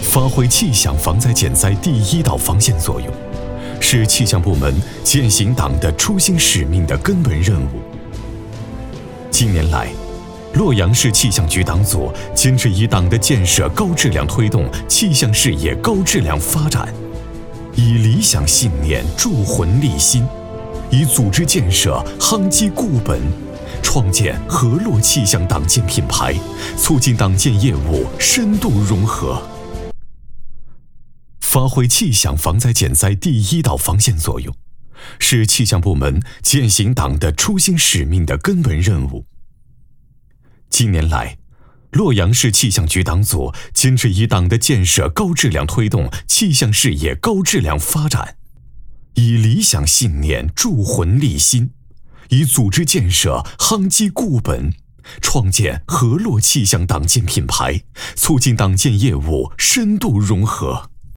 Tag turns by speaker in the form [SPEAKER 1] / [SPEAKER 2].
[SPEAKER 1] 发挥气象防灾减灾第一道防线作用，是气象部门践行党的初心使命的根本任务。近年来，洛阳市气象局党组坚持以党的建设高质量推动气象事业高质量发展，以理想信念铸魂立新，以组织建设夯基固本，创建河洛气象党建品牌，促进党建业务深度融合。发挥气象防灾减灾第一道防线作用，是气象部门践行党的初心使命的根本任务。近年来，洛阳市气象局党组坚持以党的建设高质量推动气象事业高质量发展，以理想信念铸魂立新，以组织建设夯基固本，创建河洛气象党建品牌，促进党建业务深度融合。